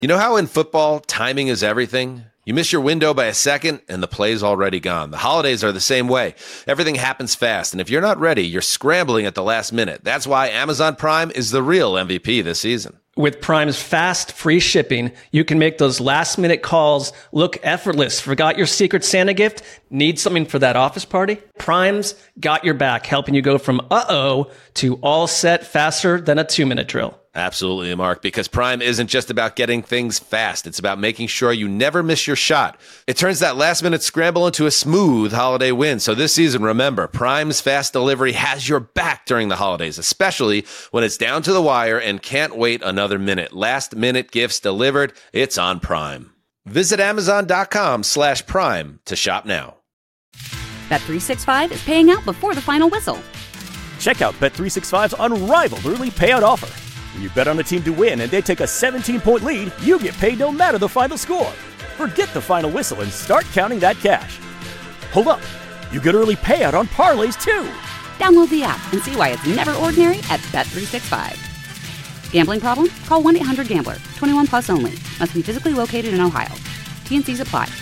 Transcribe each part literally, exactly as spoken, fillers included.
You know how in football, timing is everything? You miss your window by a second, and the play's already gone. The holidays are the same way. Everything happens fast, and if you're not ready, you're scrambling at the last minute. That's why Amazon Prime is the real M V P this season. With Prime's fast, free shipping, you can make those last-minute calls look effortless. Forgot your Secret Santa gift? Need something for that office party? Prime's got your back, helping you go from uh-oh to all set faster than a two-minute drill. Absolutely, Mark, because Prime isn't just about getting things fast. It's about making sure you never miss your shot. It turns that last-minute scramble into a smooth holiday win. So this season, remember, Prime's fast delivery has your back during the holidays, especially when it's down to the wire and can't wait another minute. Last-minute gifts delivered. It's on Prime. Visit Amazon.com slash Prime to shop now. Bet three sixty-five is paying out before the final whistle. Check out Bet three sixty-five's unrivaled early payout offer. When you bet on a team to win and they take a seventeen-point lead, you get paid no matter the final score. Forget the final whistle and start counting that cash. Hold up. You get early payout on parlays, too. Download the app and see why it's never ordinary at Bet three sixty-five. Gambling problem? Call one eight hundred gambler. twenty-one plus only. Must be physically located in Ohio. T and C's apply.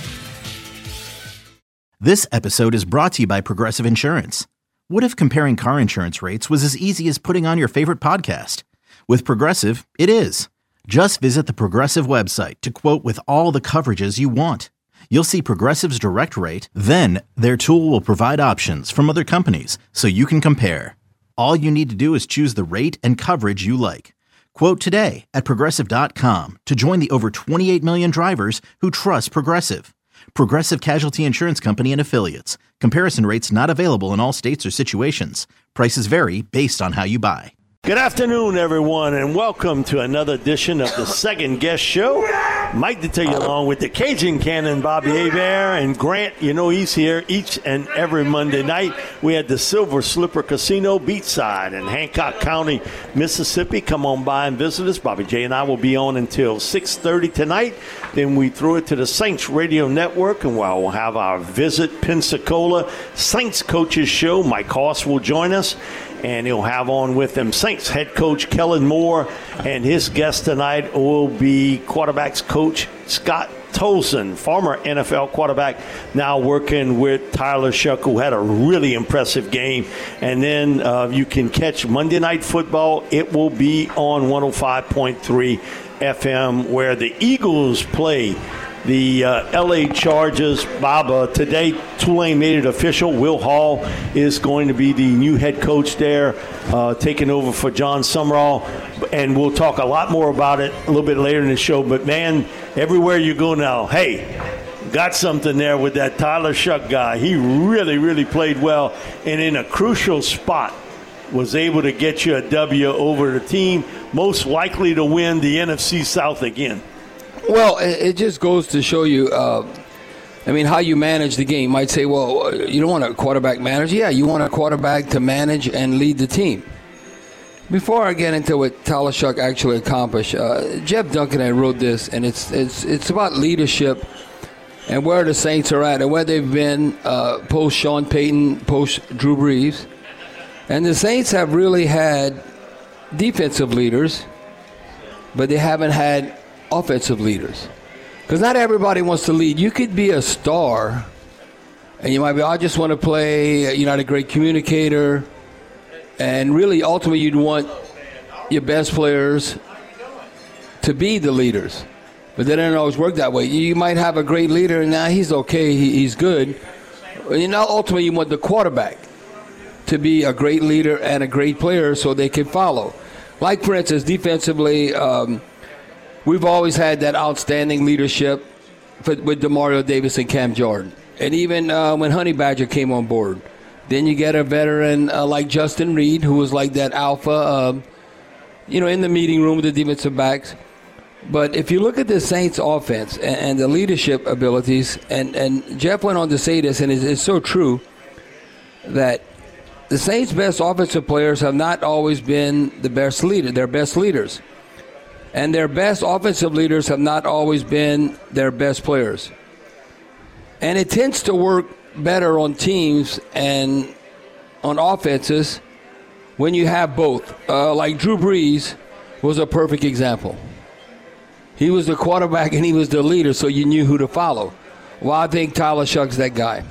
This episode is brought to you by Progressive Insurance. What if comparing car insurance rates was as easy as putting on your favorite podcast? With Progressive, it is. Just visit the Progressive website to quote with all the coverages you want. You'll see Progressive's direct rate, then their tool will provide options from other companies so you can compare. All you need to do is choose the rate and coverage you like. Quote today at Progressive dot com to join the over twenty-eight million drivers who trust Progressive. Progressive Casualty Insurance Company and Affiliates. Comparison rates not available in all states or situations. Prices vary based on how you buy. Good afternoon, everyone, and welcome to another edition of the Second Guest Show. Mike to tell you along with the Cajun Cannon, Bobby Hebert, and Grant. You know he's here each and every Monday night. We had the Silver Slipper Casino Beachside in Hancock County, Mississippi. Come on by and visit us. Bobby J and I will be on until six thirty tonight. Then we throw it to the Saints Radio Network, and we'll have our Visit Pensacola Saints Coaches Show. Mike Hoss will join us. And he'll have on with him Saints head coach Kellen Moore, and his guest tonight will be quarterbacks coach Scott Tolson, former N F L quarterback, now working with Tyler Shough, who had a really impressive game. And then uh, you can catch Monday Night Football. It will be on one oh five point three F M, where the Eagles play the uh, L A Chargers. Bob, uh, today Tulane made it official. Will Hall is going to be the new head coach there, uh, taking over for John Summerall. And we'll talk a lot more about it a little bit later in the show. But, man, everywhere you go now, hey, got something there with that Tyler Shough guy. He really, really played well. And in a crucial spot, was able to get you a W over the team most likely to win the N F C South again. Well, it just goes to show you, uh, I mean, how you manage the game. You might say, well, you don't want a quarterback manager. Yeah, you want a quarterback to manage and lead the team. Before I get into what Tyler Shough actually accomplished, uh, Jeff Duncan had wrote this, and it's it's it's about leadership and where the Saints are at and where they've been uh, post Sean Payton, post Drew Brees. And the Saints have really had defensive leaders, but they haven't had offensive leaders. Because not everybody wants to lead. You could be a star, and you might be, I just want to play, you're not a great communicator. And really, ultimately, you'd want your best players to be the leaders. But they don't always work that way. You might have a great leader, and now he's okay, he, he's good. You know, ultimately, you want the quarterback to be a great leader and a great player so they can follow. Like, for instance, defensively, um, we've always had that outstanding leadership for, with DeMario Davis and Cam Jordan. And even uh, when Honey Badger came on board, then you get a veteran uh, like Justin Reed, who was like that alpha, uh, you know, in the meeting room with the defensive backs. But if you look at the Saints offense and, and the leadership abilities, and, and Jeff went on to say this, and it's, it's so true, that the Saints' best offensive players have not always been the best leader, their best leaders. And their best offensive leaders have not always been their best players. And it tends to work better on teams and on offenses when you have both. Uh, like Drew Brees was a perfect example. He was the quarterback and he was the leader, so you knew who to follow. Well, I think Tyler Shuck's that guy.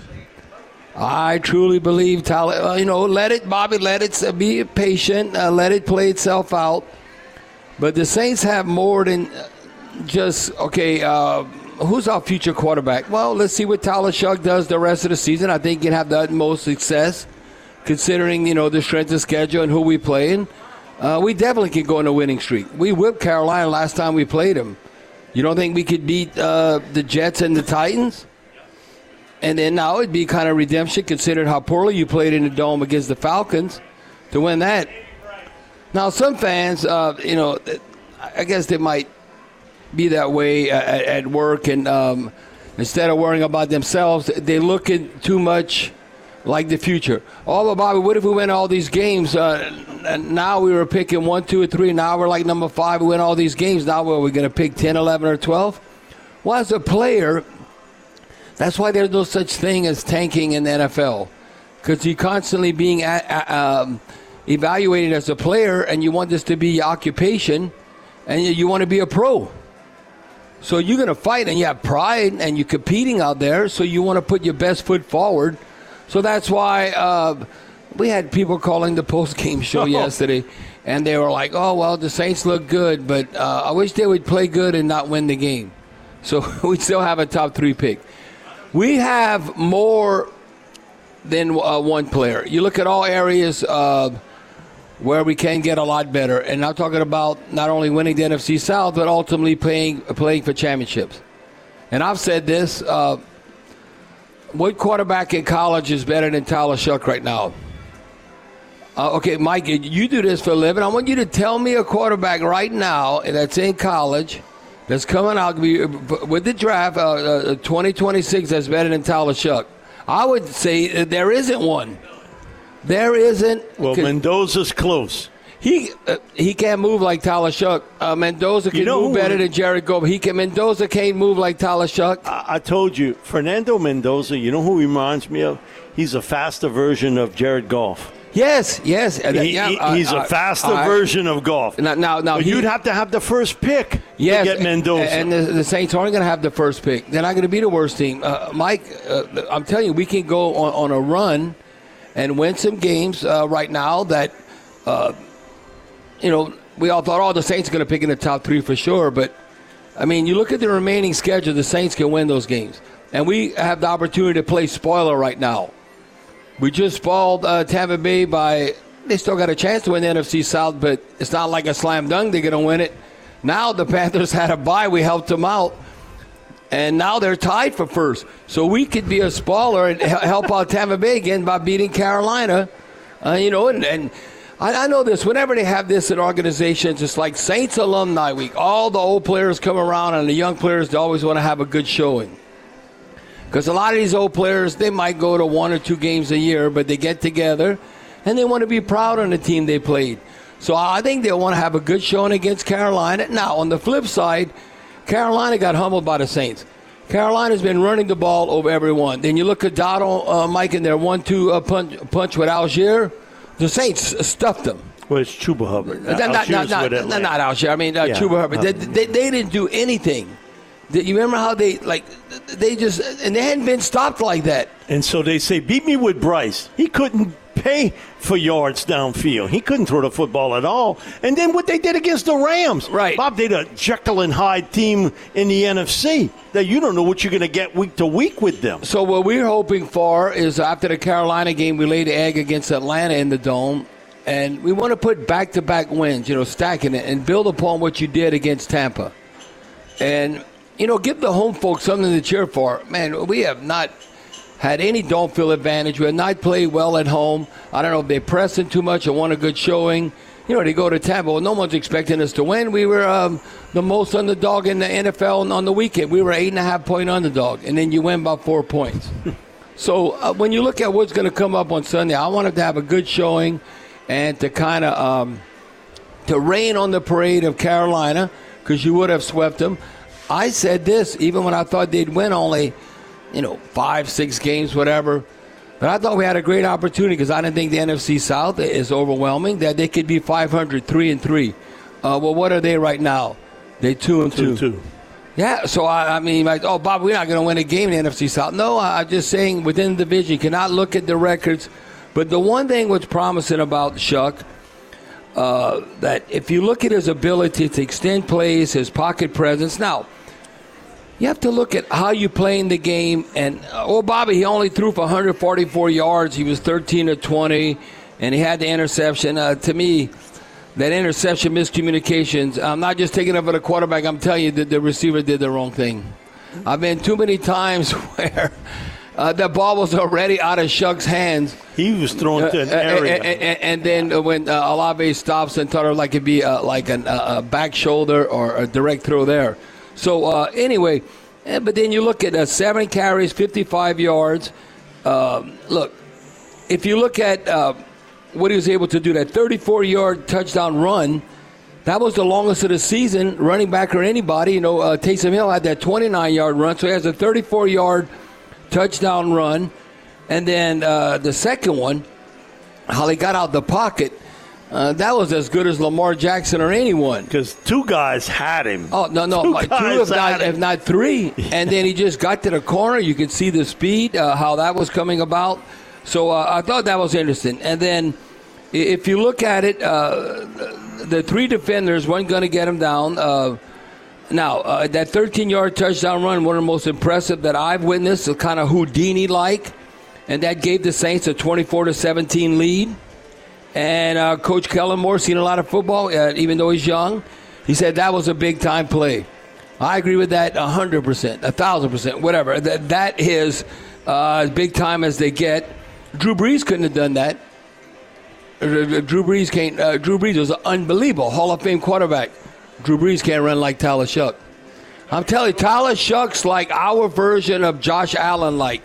I truly believe Tyler, uh, you know, let it, Bobby, let it uh, be patient, uh, let it play itself out. But the Saints have more than just, okay, uh, who's our future quarterback? Well, let's see what Tyler Shuck does the rest of the season. I think he can have the utmost success, considering, you know, the strength of schedule and who we play in. Uh, we definitely can go on a winning streak. We whipped Carolina last time we played them. You don't think we could beat uh, the Jets and the Titans? And then now it'd be kind of redemption, considering how poorly you played in the Dome against the Falcons to win that. Now, some fans, uh, you know, I guess they might be that way at, at work, and um, instead of worrying about themselves, they look at too much like the future. Oh, but Bobby, what if we win all these games? Uh, and now we were picking one, two, or three. Now we're like number five. We win all these games. Now what, are we going to pick ten, eleven, or twelve? Well, as a player, that's why there's no such thing as tanking in the N F L, because you're constantly being a, a, um, evaluated as a player, and you want this to be your occupation, and you, you want to be a pro. So you're going to fight, and you have pride, and you're competing out there, so you want to put your best foot forward. So that's why uh, we had people calling the post-game show yesterday, and they were like, oh, well, the Saints look good, but uh, I wish they would play good and not win the game. So we still have a top three pick. We have more than uh, one player. You look at all areas uh, where we can get a lot better. And I'm talking about not only winning the N F C South, but ultimately playing, playing for championships. And I've said this, uh, what quarterback in college is better than Tyler Shuck right now? Uh, okay, Mike, you do this for a living. I want you to tell me a quarterback right now that's in college that's coming out with the draft, uh, uh, twenty twenty-six, that's better than Tyler Shuck. I would say there isn't one. There isn't. Well, Mendoza's close. He uh, he can't move like Tyler Shuck. Uh, Mendoza can you know move better than Jared Goff. He can. Mendoza can't move like Tyler Shuck. I, I told you, Fernando Mendoza, you know who he reminds me of? He's a faster version of Jared Goff. Yes, yes. He, yeah, he, uh, he's a faster uh, version of Goff. Now, now, now he, you'd have to have the first pick yes, to get Mendoza. And the, the Saints aren't going to have the first pick. They're not going to be the worst team. Uh, Mike, uh, I'm telling you, we can go on, on a run and win some games uh, right now that, uh, you know, we all thought, oh, the Saints are going to pick in the top three for sure. But, I mean, you look at the remaining schedule, the Saints can win those games. And we have the opportunity to play spoiler right now. We just spoiled uh, Tampa Bay by... They still got a chance to win the N F C South, but it's not like a slam dunk. They're going to win it. Now the Panthers had a bye. We helped them out. And now they're tied for first. So we could be a spoiler and help out Tampa Bay again by beating Carolina. Uh, you know, and, and I, I know this. Whenever they have this in organizations, it's like Saints Alumni Week. All the old players come around, and the young players, they always want to have a good showing. Because a lot of these old players, they might go to one or two games a year, but they get together, and they want to be proud on the team they played. So I think they want to have a good showing against Carolina. Now, on the flip side, Carolina got humbled by the Saints. Carolina's been running the ball over everyone. Then you look at Donald, uh, Mike, in their one two uh, punch, punch with Algier. The Saints stuffed them. Well, it's Chuba Hubbard. Not, not, not, not, not Algier. I mean, uh, yeah, Chuba Hubbard. They, they, they didn't do anything. You remember how they, like, they just, and they hadn't been stopped like that. And so they say, beat me with Bryce. He couldn't pay for yards downfield. He couldn't throw the football at all. And then what they did against the Rams. Right. Bob, they're a Jekyll and Hyde team in the N F C that you don't know what you're going to get week to week with them. So what we're hoping for is after the Carolina game, we laid the egg against Atlanta in the Dome. And we want to put back-to-back wins, you know, stacking it, and build upon what you did against Tampa. And, you know, give the home folks something to cheer for. Man, we have not had any dome field advantage. We have not played well at home. I don't know if they're pressing too much or want a good showing. You know, they go to Tampa. Well, no one's expecting us to win. We were um, the most underdog in the N F L on the weekend. We were eight and a half point underdog, and then you win by four points. So uh, when you look at what's going to come up on Sunday, I want them to have a good showing and to kind of um, to rain on the parade of Carolina, because you would have swept them. I said this even when I thought they'd win only, you know, five, six games, whatever. But I thought we had a great opportunity because I didn't think the N F C South is overwhelming, that they could be five hundred, three and three. Uh, well, what are they right now? They two and two. Two, two. Yeah, so I, I mean, like, oh, Bob, we're not going to win a game in the N F C South. No, I, I'm just saying within the division, you cannot look at the records. But the one thing what's promising about Shuck, uh, that if you look at his ability to extend plays, his pocket presence, now, you have to look at how you play in the game. And, uh, oh, Bobby, he only threw for one hundred forty-four yards. He was thirteen of twenty, and he had the interception. Uh, to me, that interception, miscommunications, I'm not just taking it for the quarterback. I'm telling you that the receiver did the wrong thing. I've been too many times where uh, the ball was already out of Shuck's hands. He was thrown to an uh, area. And, and, and then when uh, Olave stops and thought it like it'd be uh, like an, uh, a back shoulder or a direct throw there. So uh, anyway, eh, but then you look at uh, seven carries, fifty-five yards. Um, look, if you look at uh, what he was able to do, that thirty-four-yard touchdown run, that was the longest of the season, running back or anybody. You know, uh, Taysom Hill had that twenty-nine-yard run, so he has a thirty-four-yard touchdown run. And then uh, the second one, how he got out the pocket, uh, that was as good as Lamar Jackson or anyone. Because two guys had him. Oh, no, no, two, like two if, not, him. if not three. And then he just got to the corner. You could see the speed, uh, how that was coming about. So uh, I thought that was interesting. And then if you look at it, uh, the three defenders weren't going to get him down. Uh, now, uh, that thirteen-yard touchdown run, one of the most impressive that I've witnessed, kind of Houdini-like. And that gave the Saints a twenty-four to seventeen lead. And uh, Coach Kellen Moore, seen a lot of football, uh, even though he's young, he said that was a big-time play. I agree with that one hundred percent, one thousand percent, whatever. That, that is uh, as big time as they get. Drew Brees couldn't have done that. Drew Brees can't. Uh, Drew Brees was an unbelievable Hall of Fame quarterback. Drew Brees can't run like Tyler Shuck. I'm telling you, Tyler Shuck's like our version of Josh Allen, like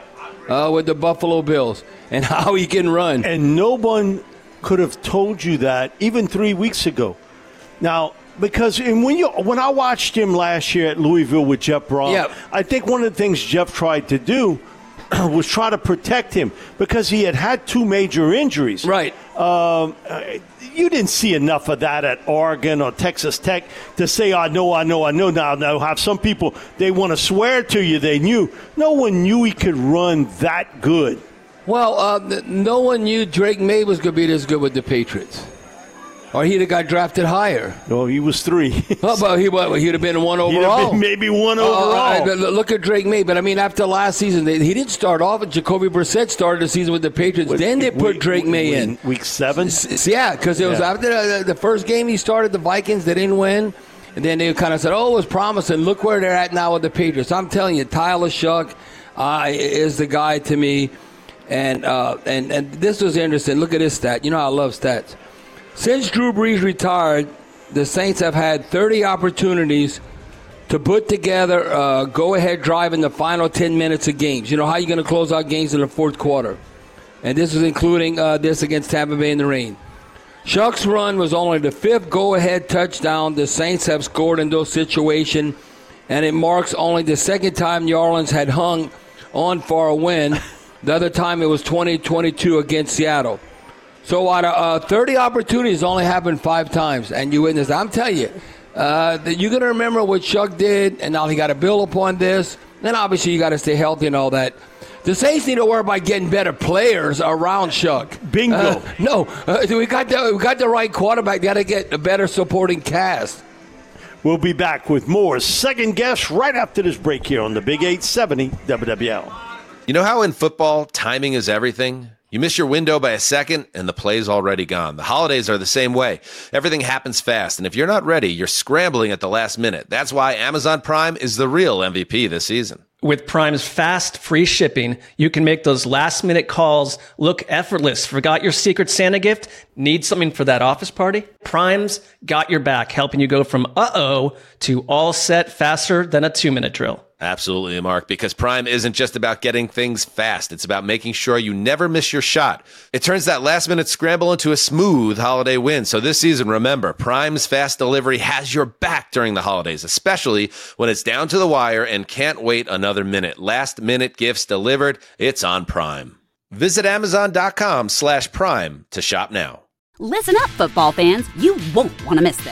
uh, with the Buffalo Bills, and how he can run. And no one could have told you that even three weeks ago. Now, because when you when I watched him last year at Louisville with Jeff Brom, yep. I think one of the things Jeff tried to do was try to protect him because he had had two major injuries. Right. Um, you didn't see enough of that at Oregon or Texas Tech to say, I know, I know, I know. Now, now have some people, they want to swear to you they knew. No one knew he could run that good. Well, uh, no one knew Drake May was going to be this good with the Patriots. Or he'd have got drafted higher. No, he was three. Oh, but he, what, he'd have been one overall. Been maybe one overall. Uh, look at Drake May. But, I mean, after last season, they, he didn't start off. Jacoby Brissett started the season with the Patriots. With, then they put week, Drake May week, in. Week seven? S- yeah, because it was yeah. after the, the first game he started, the Vikings, they didn't win. And then they kind of said, oh, it was promising. Look where they're at now with the Patriots. I'm telling you, Tyler Shuck uh, is the guy to me. And, uh, and, and this was interesting. Look at this stat. You know I love stats. Since Drew Brees retired, the Saints have had thirty opportunities to put together a go-ahead drive in the final ten minutes of games. You know, how are you going to close out games in the fourth quarter? And this is including uh, this against Tampa Bay in the rain. Shuck's run was only the fifth go-ahead touchdown the Saints have scored in those situations, and it marks only the second time New Orleans had hung on for a win. The other time it was twenty twenty-two against Seattle. So out of uh, thirty opportunities, only happened five times, and you witnessed. I'm telling you, uh, that you're going to remember what Shuck did, and now he got to build upon this. Then obviously you got to stay healthy and all that. The Saints need to worry about getting better players around Shuck. Bingo. Uh, no, uh, we got the we got the right quarterback. Got to get a better supporting cast. We'll be back with more Second Guess right after this break here on the Big eight seventy W W L. You know how in football, timing is everything? You miss your window by a second, and the play's already gone. The holidays are the same way. Everything happens fast, and if you're not ready, you're scrambling at the last minute. That's why Amazon Prime is the real M V P this season. With Prime's fast, free shipping, you can make those last-minute calls look effortless. Forgot your Secret Santa gift? Need something for that office party? Prime's got your back, helping you go from uh-oh to all set faster than a two-minute drill. Absolutely, Mark, because Prime isn't just about getting things fast. It's about making sure you never miss your shot. It turns that last-minute scramble into a smooth holiday win. So this season, remember, Prime's fast delivery has your back during the holidays, especially when it's down to the wire and can't wait another minute. Last-minute gifts delivered. It's on Prime. Visit Amazon.com slash Prime to shop now. Listen up, football fans. You won't want to miss this.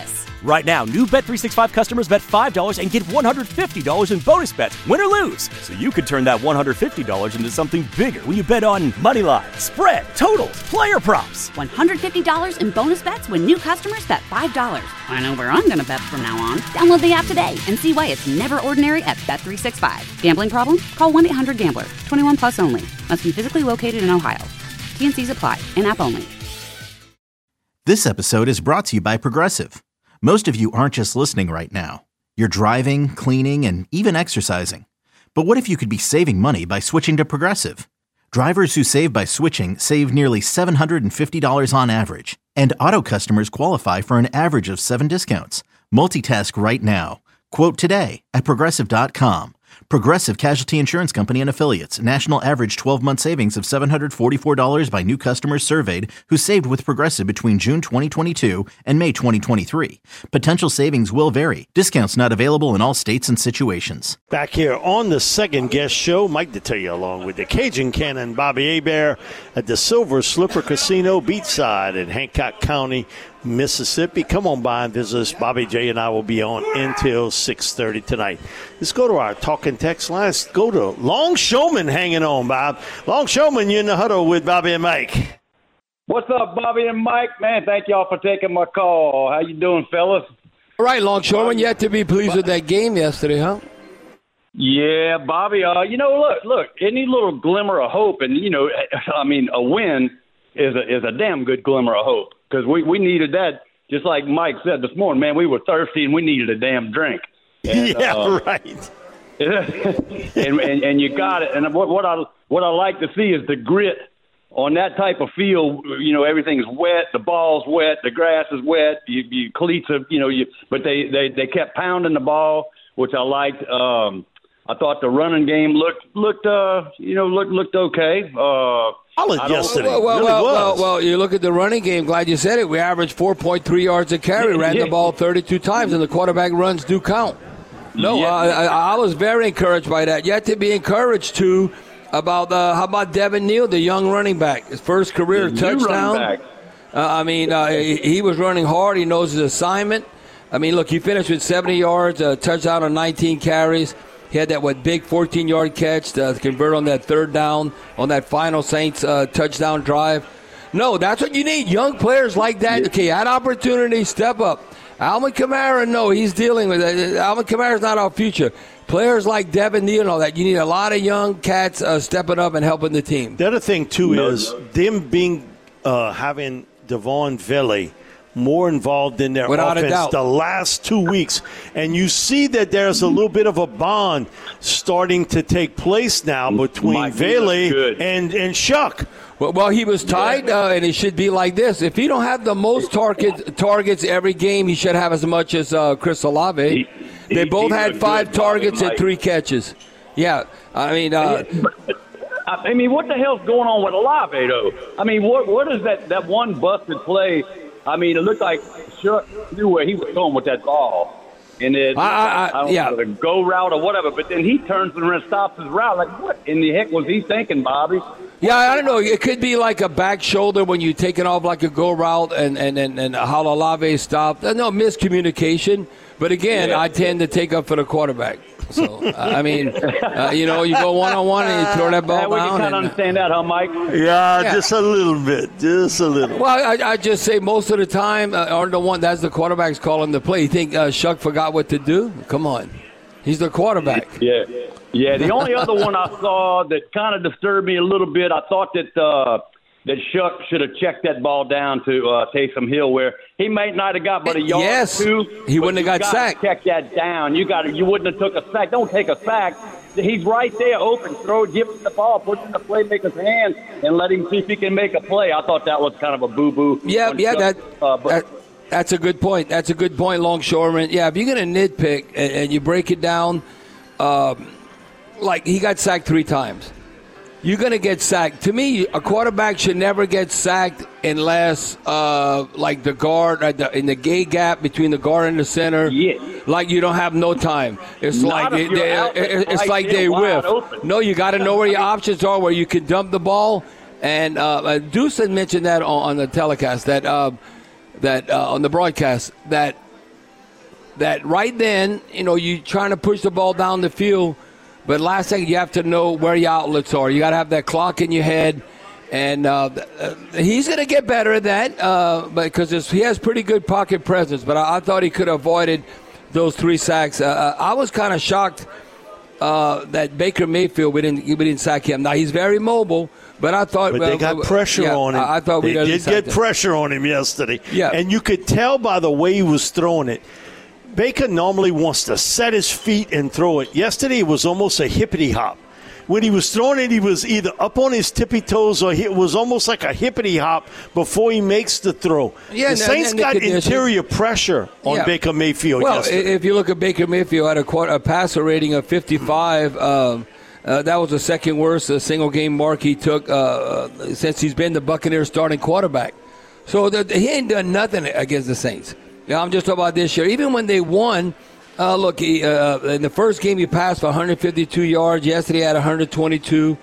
Right now, new Bet three sixty-five customers bet five dollars and get one hundred fifty dollars in bonus bets, win or lose. So you could turn that one hundred fifty dollars into something bigger when you bet on money line, spread, totals, player props. one hundred fifty dollars in bonus bets when new customers bet five dollars. I know where I'm going to bet from now on. Download the app today and see why it's never ordinary at Bet three sixty-five. Gambling problem? Call one eight hundred gambler. twenty-one plus only. Must be physically located in Ohio. T N Cs apply. In-app only. This episode is brought to you by Progressive. Most of you aren't just listening right now. You're driving, cleaning, and even exercising. But what if you could be saving money by switching to Progressive? Drivers who save by switching save nearly seven hundred fifty dollars on average. And auto customers qualify for an average of seven discounts. Multitask right now. Quote today at Progressive dot com. Progressive Casualty Insurance Company and Affiliates. National average twelve-month savings of seven hundred forty-four dollars by new customers surveyed who saved with Progressive between June twenty twenty-two and May twenty twenty-three. Potential savings will vary. Discounts not available in all states and situations. Back here on the second guest show, Mike Detillier along with the Cajun Cannon, Bobby Hebert at the Silver Slipper Casino beachside in Hancock County, Mississippi. Come on by and visit us. Bobby J and I will be on until six thirty tonight. Let's go to our talking text line. Let's go to Longshoreman hanging on, Bob. Longshoreman, you're in the huddle with Bobby and Mike. What's up, Bobby and Mike? Man, thank y'all for taking my call. How you doing, fellas? All right, Longshoreman, you had to be pleased with that game yesterday, huh? Yeah, Bobby. Uh, you know, look, look, any little glimmer of hope, and, you know, I mean, a win is a, is a damn good glimmer of hope. Because we, we needed that, just like Mike said this morning, man, we were thirsty and we needed a damn drink. And, yeah, uh, right. and, and and you got it. And what, what I what I like to see is the grit on that type of field. You know, everything's wet, the ball's wet, the grass is wet, you, you cleats are, you know, you, but they, they, they kept pounding the ball, which I liked. Um, I thought the running game looked, looked uh, you know, looked, looked okay. Uh Solid yesterday. Well, well, really well, was. well, well, you look at the running game. Glad you said it. We averaged four point three yards a carry, ran the ball thirty-two times, and the quarterback runs do count. No, Yeah. uh, I, I was very encouraged by that. You have to be encouraged, too, about uh, how about Devin Neal, the young running back, his first career The new touchdown. running back. Uh, I mean, uh, he, he was running hard. He knows his assignment. I mean, look, he finished with seventy yards, a touchdown on nineteen carries. He had that, what, big fourteen-yard catch to convert on that third down on that final Saints uh, touchdown drive. No, that's what you need. Young players like that. Okay, had opportunity, step up. Alvin Kamara, no, he's dealing with it. Alvin Kamara's not our future. Players like Devin Neal and all that, you need a lot of young cats uh, stepping up and helping the team. The other thing, too, is them being uh, having Devon Vele more involved in their Without a offense doubt. the last two weeks. And you see that there's a little bit of a bond starting to take place now between Mike, he Vele looks good. and, and Shuck. Well, well, he was tied, uh, and it should be like this. If he don't have the most target, targets every game, he should have as much as uh, Chris Olave. He- they he- both he had looked five good, Bobby, targets and Mike. three catches. Yeah, I mean, uh, I mean, what the hell's going on with Olave, though? I mean, what what is that, that one busted play? I mean, it looked like Shuck knew where he was going with that ball. And it, I- I- I- don't yeah. know, the go route or whatever, but then he turns and stops his route. Like, what in the heck was he thinking, Bobby? yeah, I don't know. It could be like a back shoulder when you take it off like a go route and, and, and, and how Olave stopped. No, miscommunication. But again, Yeah. I tend to take up for the quarterback. So, I mean, uh, you know, you go one-on-one and you throw that ball Yeah, we can down. kind of and- understand that, huh, Mike? Yeah, Yeah. just a little bit. Just a little. Well, I, I just say most of the time, uh, or the one that's the quarterback's calling the play. You think uh, Shuck forgot what to do? Come on, he's the quarterback. Yeah. Yeah, the only other one I saw that kind of disturbed me a little bit, I thought that uh, that Shuck should have checked that ball down to uh, Taysom Hill, where he might not have got but a yard Yes, or two. he but wouldn't have you got gotta sacked. Check that down. You got You wouldn't have took a sack. Don't take a sack. He's right there, open. Throw, give him the ball, put it in the playmaker's hands, and let him see if he can make a play. I thought that was kind of a boo boo. Yeah, yeah, that, Uh, but, that that's a good point. That's a good point, Longshoreman. Yeah, if you're gonna nitpick and, and you break it down, um, like he got sacked three times. You're going to get sacked. To me, a quarterback should never get sacked unless, uh, like the guard, uh, the, in the gay gap between the guard and the center, Yeah. like you don't have no time. It's Not like if they, you're they- out there it's right like there they wide whiff. open. No, you got to know where your options are, where you can dump the ball. And uh, uh, Deuce had mentioned that on, on the telecast, that uh, that uh, on the broadcast, that that right then, you know, you trying to push the ball down the field, but last second you have to know where your outlets are. You got to have that clock in your head, and uh, uh, he's going to get better at that uh, because he has pretty good pocket presence. But I, I thought he could have avoided those three sacks. Uh, I was kind of shocked uh, that Baker Mayfield, we didn't, we didn't sack him. Now, he's very mobile. But I thought but they uh, got pressure yeah, on him. I, I thought we they did get him. pressure on him yesterday. Yeah. And you could tell by the way he was throwing it. Baker normally wants to set his feet and throw it. Yesterday it was almost a hippity hop. When he was throwing it, he was either up on his tippy toes or it was almost like a hippity hop before he makes the throw. Yeah, the and, Saints and got the interior pressure on yeah. Baker Mayfield well, yesterday. If you look at Baker Mayfield, had a, quarter, a passer rating of fifty-five. Um, Uh, that was the second worst uh, single game mark he took uh, since he's been the Buccaneers starting quarterback. So the, he ain't done nothing against the Saints. You know, I'm just talking about this year. Even when they won, uh, look, he, uh, in the first game he passed for one hundred fifty-two yards. Yesterday he had one hundred twenty-two.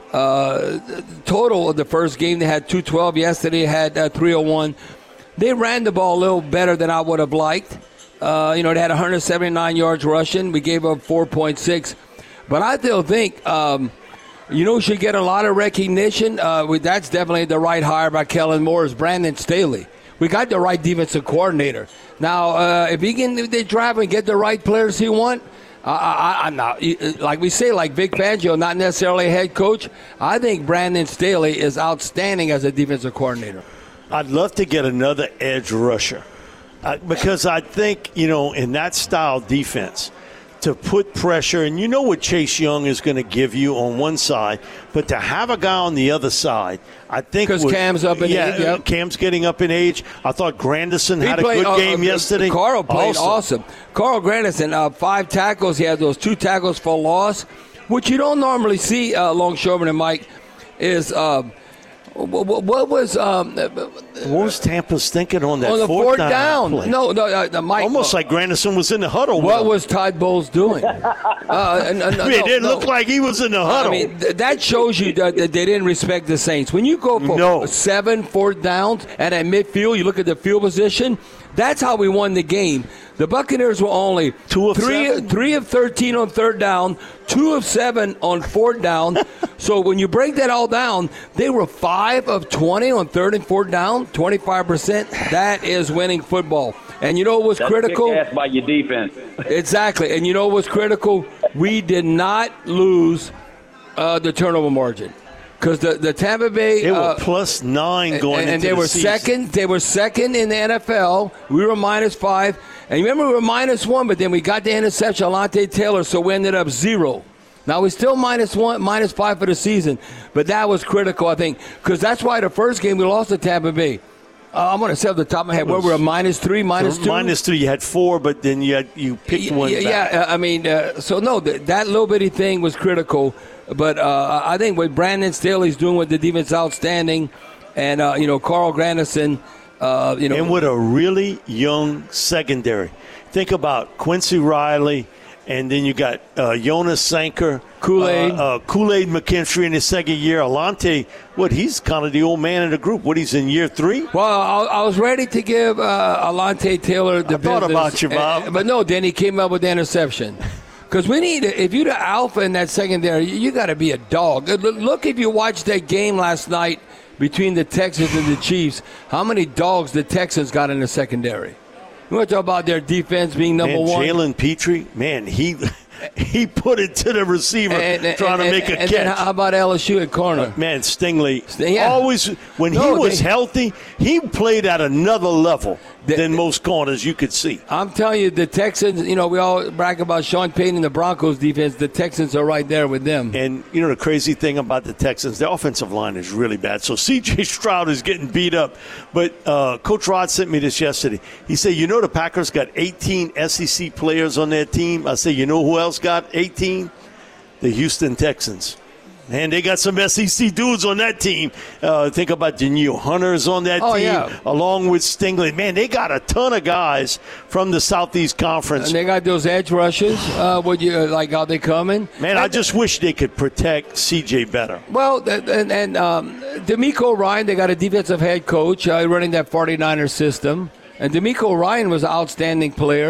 Uh, total of the first game they had two twelve. Yesterday had uh, three oh one. They ran the ball a little better than I would have liked. Uh, you know, they had one hundred seventy-nine yards rushing. We gave up four point six. But I still think, um, you know, who should get a lot of recognition. Uh, that's definitely the right hire by Kellen Moore is Brandon Staley. We got the right defensive coordinator. Now, uh, if he can if they drive and get the right players he want, uh, I, I'm not like we say, like Vic Fangio, not necessarily a head coach. I think Brandon Staley is outstanding as a defensive coordinator. I'd love to get another edge rusher uh, because I think, you know, in that style defense, to put pressure, and you know what Chase Young is going to give you on one side, but to have a guy on the other side, I think because Cam's up in yeah, age. Yep. Cam's getting up in age. I thought Granderson he had played, a good uh, game uh, yesterday. Carl played awesome. awesome. Carl Granderson, uh, five tackles. He had those two tackles for loss, which you don't normally see. Uh, Longshoreman and Mike is. Uh, What, what was um, what was Tampa's thinking on that on the fourth, fourth down? down? Play? No, no, uh, the Mike. Almost like Granderson was in the huddle. What with was Todd Bowles doing? uh, and, and, I mean, no, it didn't no. look like he was in the huddle. I mean, th- that shows you that, that they didn't respect the Saints. When you go for no. seven fourth downs and at midfield, you look at the field position. That's how we won the game. The Buccaneers were only two of three, seven? three of thirteen on third down, two of seven on fourth down. So when you break that all down, they were five of twenty on third and fourth down, twenty-five percent. That is winning football. And you know what was That's critical? That's by your defense. Exactly. And you know what was critical? We did not lose uh, the turnover margin. Because the, the Tampa Bay, they were uh, plus nine going and, into and they the were season. second. They were second in the N F L. We were minus five, and remember we were minus one. But then we got the interception, Alontae Taylor, so we ended up zero. Now we're still minus one, minus five for the season, but that was critical, I think, because that's why the first game we lost to Tampa Bay. Uh, I'm going to say off the top of my head, where we were minus three, minus two. Minus three. You had four, but then you had, you picked one yeah, back. Yeah, I mean, uh, so no, th- that little bitty thing was critical. But uh, I think what Brandon Staley's doing with the defense outstanding, and uh, you know Carl Granderson, uh, you know, and with a really young secondary. Think about Quincy Riley, and then you got uh, Jonas Sanker, Kool-Aid, uh, uh, Kool-Aid McKinstry in his second year. Alontae, what he's kind of the old man in the group. What he's in year three? Well, I, I was ready to give uh, Alontae Taylor the I thought business, about you, Bob. and, but no, then he came up with the interception. Because we need, if you're the alpha in that secondary, you, you got to be a dog. Look, if you watched that game last night between the Texans and the Chiefs, how many dogs the Texans got in the secondary. We want to talk about their defense being number man, one. Jalen Petrie, man, he he put it to the receiver and, and, trying and, to make a and catch. Then how about L S U at corner? Man, Stingley, yeah. always, when no, he was they, healthy, he played at another level the, than most corners you could see. I'm telling you, the Texans, you know, we all brag about Sean Payton and the Broncos defense. The Texans are right there with them. And, you know, the crazy thing about the Texans, their offensive line is really bad. So C J Stroud is getting beat up. But uh, Coach Rod sent me this yesterday. He said, you know, the Packers got eighteen S E C players on their team. I said, you know who else got eighteen? The Houston Texans. Man, they got some S E C dudes on that team. Uh, think about Danielle Hunter's on that oh, team, yeah. along with Stingley. Man, they got a ton of guys from the Southeast Conference. And they got those edge rushes. Uh, would you like how they coming? Man, I just wish they could protect C J better. Well, and, and um, DeMeco Ryan, they got a defensive head coach uh, running that forty-niner system. And DeMeco Ryan was an outstanding player.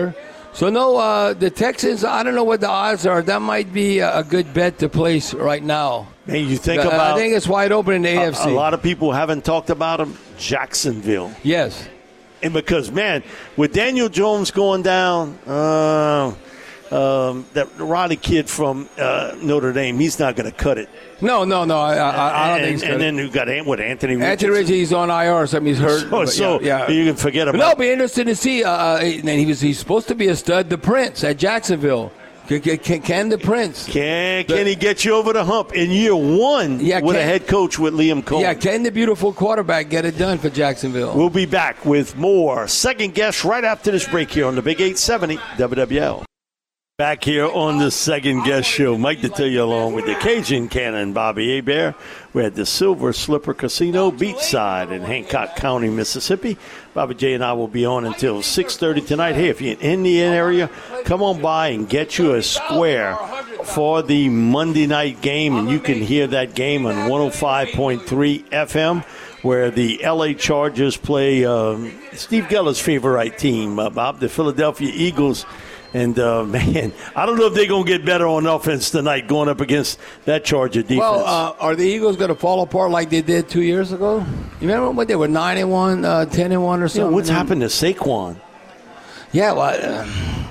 So, no, uh, the Texans, I don't know what the odds are. That might be a good bet to place right now. Hey, you think uh, about... I think it's wide open in the a, A F C. A lot of people haven't talked about them. Jacksonville. Yes. And because, man, with Daniel Jones going down, uh, um, that Roddy kid from uh, Notre Dame, he's not going to cut it. No, no, no. I, I, I don't and, think so. And then you got what Anthony Richardson. Anthony Richardson, he's on I R or something. He's hurt. So, so yeah, yeah. you can forget about. But no, it'll be interesting to see. Uh, and he was he's supposed to be a stud. The Prince at Jacksonville. Can, can, can the Prince? Can can he get you over the hump in year one yeah, with can, a head coach with Liam Cohen? Yeah, can the beautiful quarterback get it done for Jacksonville? We'll be back with more Second Guess right after this break here on the Big eight seventy W W L. Back here on the Second Guess Show. Mike Detillier along with the Cajun Cannon, Bobby Hebert. We're at the Silver Slipper Casino, Beachside in Hancock County, Mississippi. Bobby J and I will be on until six thirty tonight. Hey, if you're in the Indian area, come on by and get you a square for the Monday night game, and you can hear that game on one oh five point three F M, where the L A Chargers play um, Steve Geller's favorite team, uh, Bob, the Philadelphia Eagles. And, uh, man, I don't know if they're going to get better on offense tonight going up against that Charger defense. Well, uh, are the Eagles going to fall apart like they did two years ago? You remember when they were nine and one, uh, ten and one or something? Yeah, what's happened to Saquon? Yeah, well, uh,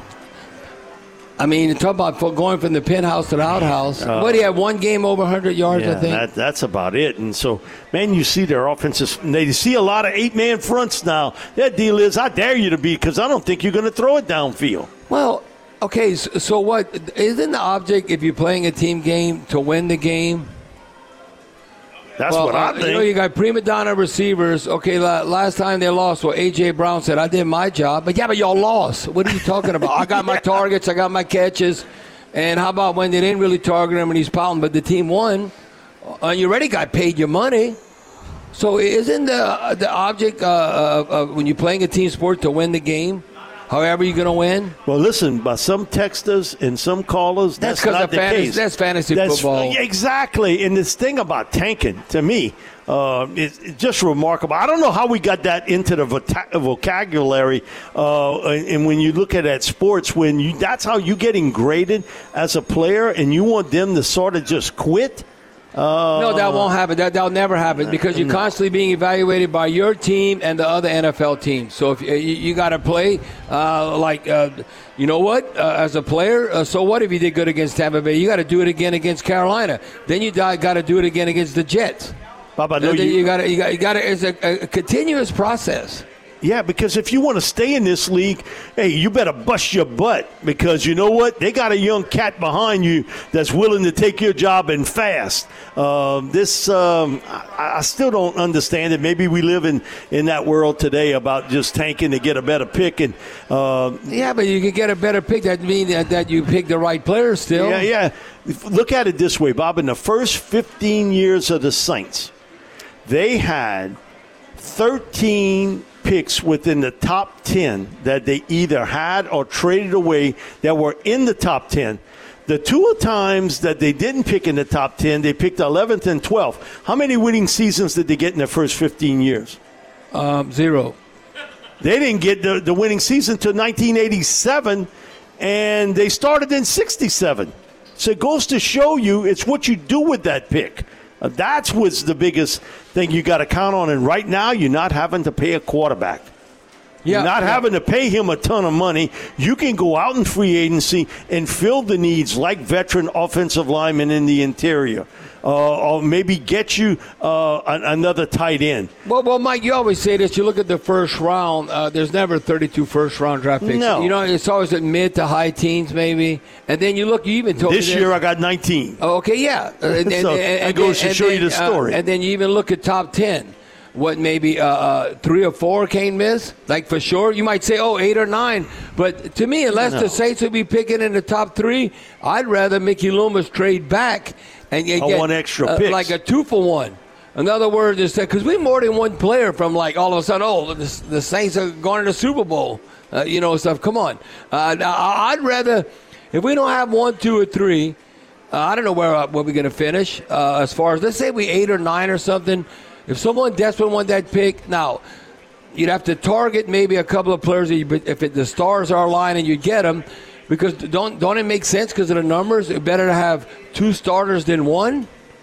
I mean, talk about going from the penthouse to the outhouse. Uh, what, he had one game over one hundred yards, yeah, I think? That, that's about it. And so, man, you see their offenses. They see a lot of eight-man fronts now. That deal is, I dare you to be, because I don't think you're going to throw it downfield. Well, okay, so, so what? Isn't the object, if you're playing a team game, to win the game? That's well, what I uh, think. You know, you got prima donna receivers. Okay, la- last time they lost, well, A J. Brown said, I did my job. But, yeah, but y'all lost. What are you talking about? I got my targets. I got my catches. And how about when they didn't really target him and he's pounding, but the team won? Uh, you already got paid your money. So isn't the, the object uh, uh, uh, when you're playing a team sport to win the game? However you're going to win? Well, listen, by some texters and some callers, that's, that's not of the fantasy, case. That's fantasy that's, football. Exactly. And this thing about tanking, to me, uh, is it's just remarkable. I don't know how we got that into the vocabulary. Uh, and when you look at that sports, when you that's how you're getting graded as a player, and you want them to sort of just quit. Uh, no, that won't happen. That that'll never happen because you're no. constantly being evaluated by your team and the other N F L teams. So if you, you got to play, uh, like uh, you know what, uh, as a player. Uh, so what if you did good against Tampa Bay? You got to do it again against Carolina. Then you got to do it again against the Jets. Bob, I know then you, you got to. You got. You got to. It's a, a continuous process. Yeah, because if you want to stay in this league, hey, you better bust your butt because you know what? They got a young cat behind you that's willing to take your job and fast. Um, this, um, I, I still don't understand it. Maybe we live in, in that world today about just tanking to get a better pick. And um, yeah, but you can get a better pick. That means that, that you pick the right player still. Yeah, yeah. Look at it this way, Bob. In the first fifteen years of the Saints, they had thirteen picks within the top ten that they either had or traded away that were in the top ten. The two times that they didn't pick in the top ten, they picked eleventh and twelfth. How many winning seasons did they get in their first fifteen years? Um, zero. They didn't get the, the winning season until nineteen eighty-seven, and they started in sixty-seven. So it goes to show you it's what you do with that pick. Uh, that's what's the biggest thing you got to count on. And right now, you're not having to pay a quarterback. Yeah, you're not yeah. having to pay him a ton of money. You can go out in free agency and fill the needs like veteran offensive linemen in the interior. Uh, or maybe get you uh, another tight end. Well, well, Mike, you always say this. You look at the first round. Uh, there's never thirty-two first-round draft picks. No. You know, it's always at mid to high teens, maybe. And then you look. You even told this me year I got nineteen. Oh, okay, yeah. Uh, and, so and, and, that goes and, to show then, you the story. Uh, and then you even look at top ten. What, maybe uh, uh, three or four can't miss? Like, for sure? You might say, oh, eight or nine. But to me, unless no. the Saints will be picking in the top three, I'd rather Mickey Loomis trade back and get oh, one extra uh, pick. like a two for one. In other words, is that because we more than one player from like all of a sudden, oh, the, the Saints are going to the Super Bowl, uh, you know, stuff. Come on. Uh, I'd rather, if we don't have one, two, or three, uh, I don't know where, where we're going to finish uh, as far as, let's say we eight or nine or something. If someone desperate want that pick, now, you'd have to target maybe a couple of players. That you, if it, the stars are aligned and you get them, because don't don't it make sense because of the numbers? It's better to have two starters than one.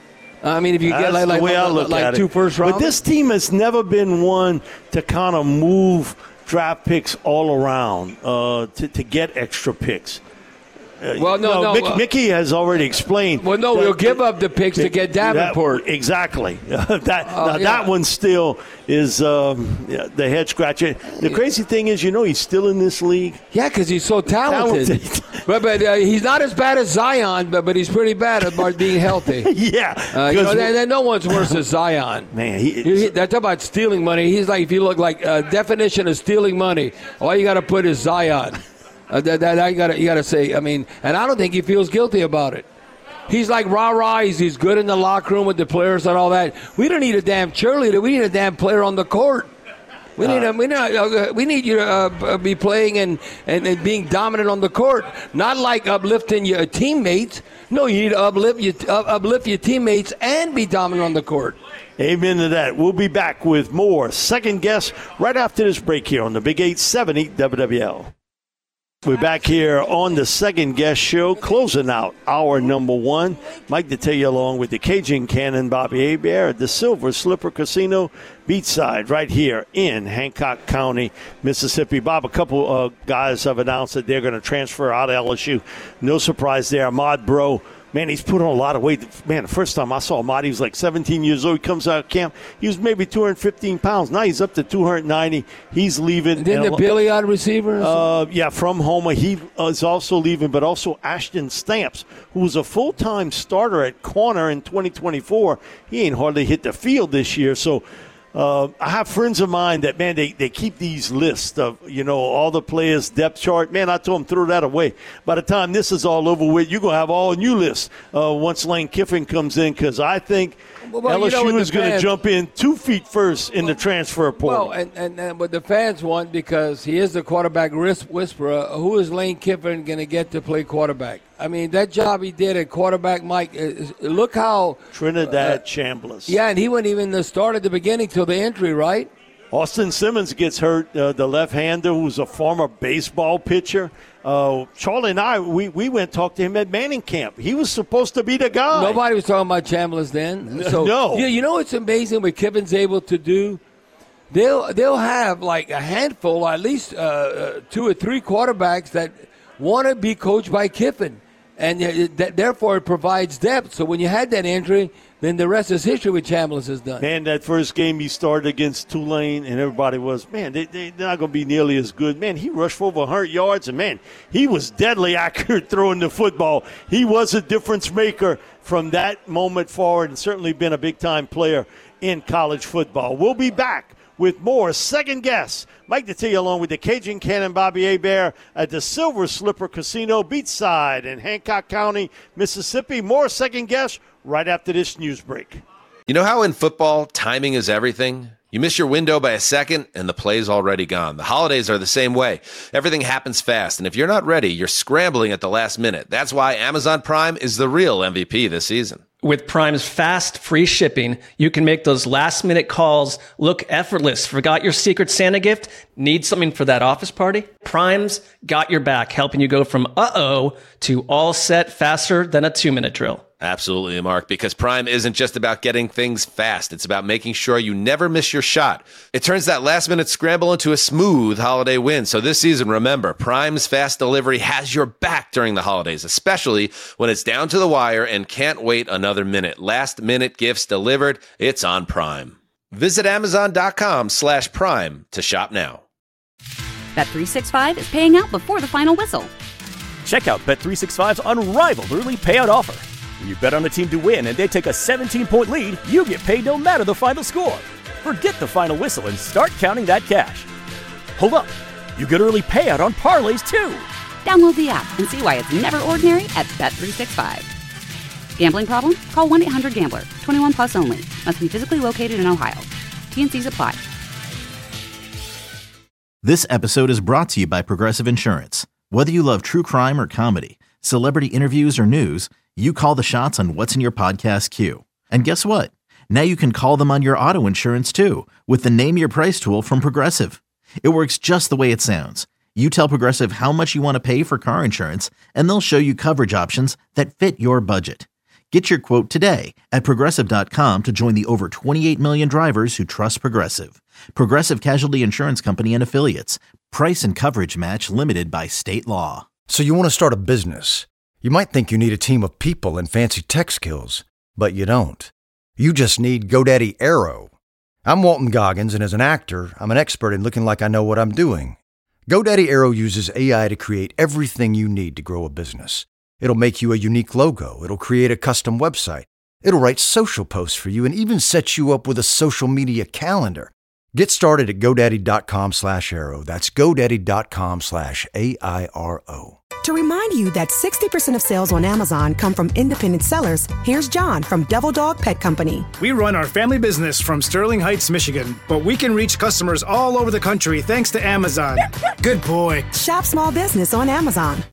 I mean, if you That's get like, the way like, I look like at two it. first round. But this team has never been one to kind of move draft picks all around uh, to, to get extra picks. Uh, well, no, no. Mick, uh, Mickey has already explained. Well, no, that, we'll give up the picks to get Davenport. That, exactly. that uh, now, yeah. that one still is um, yeah, the head scratcher. The crazy thing is, you know, he's still in this league. Yeah, because he's so talented. talented. but but uh, he's not as bad as Zion, but but he's pretty bad about being healthy. yeah. Uh, you know, and, and no one's worse than Zion. Man, he, he, that's about stealing money. He's like, if you look like uh, definition of stealing money, all you got to put is Zion. Uh, that, that I gotta, you got to say, I mean, and I don't think he feels guilty about it. He's like rah-rah. He's, he's good in the locker room with the players and all that. We don't need a damn cheerleader. We need a damn player on the court. We need, uh, a, we, need a, we need you to uh, be playing and, and, and being dominant on the court, not like uplifting your teammates. No, you need to uplift your, uh, uplift your teammates and be dominant on the court. Amen to that. We'll be back with more Second Guess right after this break here on the Big eight seventy W W L. We're back here on the Second Guest Show, closing out hour number one. Mike Detillier along with the Cajun Cannon, Bobby Hebert at the Silver Slipper Casino, beachside right here in Hancock County, Mississippi. Bob, a couple of uh, guys have announced that they're going to transfer out of L S U. No surprise there. Ahmad Bro. Man, he's put on a lot of weight. Man, the first time I saw Ahmad, he was like seventeen years old. He comes out of camp. He was maybe two hundred fifteen pounds. Now he's up to two hundred ninety. He's leaving. And then the Billiard receiver? Uh, yeah, from Houma. He is also leaving, but also Ashton Stamps, who was a full-time starter at corner in twenty twenty-four. He ain't hardly hit the field this year, so Uh, I have friends of mine that, man, they, they keep these lists of, you know, all the players' depth chart. Man, I told them throw that away. By the time this is all over with, you're going to have all new lists uh, once Lane Kiffin comes in, because I think well, well, L S U you know, is going to jump in two feet first in well, the transfer portal. Well, and, and, and what the fans want, because he is the quarterback whisperer, who is Lane Kiffin going to get to play quarterback? I mean, that job he did at quarterback, Mike, is, look how Trinidad uh, Chambliss. Yeah, and he wasn't even the start at the beginning till the injury, right? Austin Simmons gets hurt, uh, the left-hander who's a former baseball pitcher. Uh, Charlie and I, we, we went and talked to him at Manning camp. He was supposed to be the guy. Nobody was talking about Chambliss then. So, no. You, you know what's amazing what Kiffin's able to do? They'll, they'll have like a handful, at least uh, two or three quarterbacks that want to be coached by Kiffin. And that, therefore, it provides depth. So when you had that injury, then the rest is history with Chambliss is done. Man, that first game he started against Tulane, and everybody was, man, they, they, they're not going to be nearly as good. Man, he rushed for over one hundred yards, and, man, he was deadly accurate throwing the football. He was a difference maker from that moment forward, and certainly been a big-time player in college football. We'll be back with more Second Guess. Mike Detillier along with the Cajun Cannon, Bobby Hebert at the Silver Slipper Casino, beachside in Hancock County, Mississippi. More Second Guess right after this news break. You know how in football, timing is everything? You miss your window by a second, and the play's already gone. The holidays are the same way. Everything happens fast, and if you're not ready, you're scrambling at the last minute. That's why Amazon Prime is the real M V P this season. With Prime's fast, free shipping, you can make those last-minute calls look effortless. Forgot your Secret Santa gift? Need something for that office party? Prime's got your back, helping you go from uh-oh to all set faster than a two-minute drill. Absolutely, Mark, because Prime isn't just about getting things fast. It's about making sure you never miss your shot. It turns that last-minute scramble into a smooth holiday win. So this season, remember, Prime's fast delivery has your back during the holidays, especially when it's down to the wire and can't wait another minute. Last-minute gifts delivered, it's on Prime. Visit Amazon.com slash Prime to shop now. Bet three sixty-five is paying out before the final whistle. Check out Bet three sixty-five's unrivaled early payout offer. When you bet on a team to win and they take a seventeen-point lead, you get paid no matter the final score. Forget the final whistle and start counting that cash. Hold up. You get early payout on parlays, too. Download the app and see why it's never ordinary at Bet three sixty-five. Gambling problem? Call one eight hundred gambler. twenty-one plus only. Must be physically located in Ohio. T N Cs apply. This episode is brought to you by Progressive Insurance. Whether you love true crime or comedy, celebrity interviews or news, you call the shots on what's in your podcast queue. And guess what? Now you can call them on your auto insurance too with the Name Your Price tool from Progressive. It works just the way it sounds. You tell Progressive how much you want to pay for car insurance, and they'll show you coverage options that fit your budget. Get your quote today at Progressive dot com to join the over twenty-eight million drivers who trust Progressive. Progressive Casualty Insurance Company and Affiliates. Price and coverage match limited by state law. So you want to start a business. You might think you need a team of people and fancy tech skills, but you don't. You just need GoDaddy Aero. I'm Walton Goggins, and as an actor, I'm an expert in looking like I know what I'm doing. GoDaddy Aero uses A I to create everything you need to grow a business. It'll make you a unique logo. It'll create a custom website. It'll write social posts for you and even set you up with a social media calendar. Get started at GoDaddy.com slash Aero. That's GoDaddy.com slash A I R O. To remind you that sixty percent of sales on Amazon come from independent sellers, here's John from Devil Dog Pet Company. We run our family business from Sterling Heights, Michigan, but we can reach customers all over the country thanks to Amazon. Good boy. Shop small business on Amazon.